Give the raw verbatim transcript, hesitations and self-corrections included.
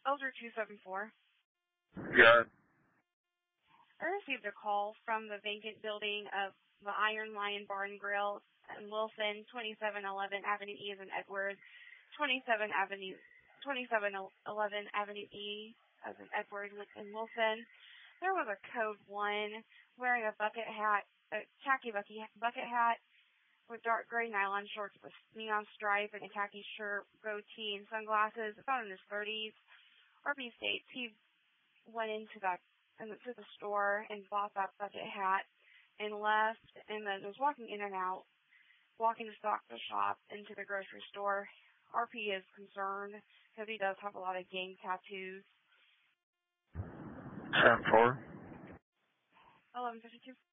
Elder two seven four. Got it. I received a call from the vacant building of the Iron Lion Bar and Grill in Wilson, twenty-seven eleven Avenue E as in Edward, twenty-seven Avenue, twenty-seven eleven Avenue E as in Edward in Wilson. There was a code one wearing a bucket hat, a khaki bucket hat with dark gray nylon shorts with neon stripe and a khaki shirt, goatee, and sunglasses. About in his thirties. R P states he went into that into the store and bought that bucket hat and left, and then was walking in and out, walking to stock the shop into the grocery store. R P is concerned because he does have a lot of gang tattoos. ten four. eleven fifty-two.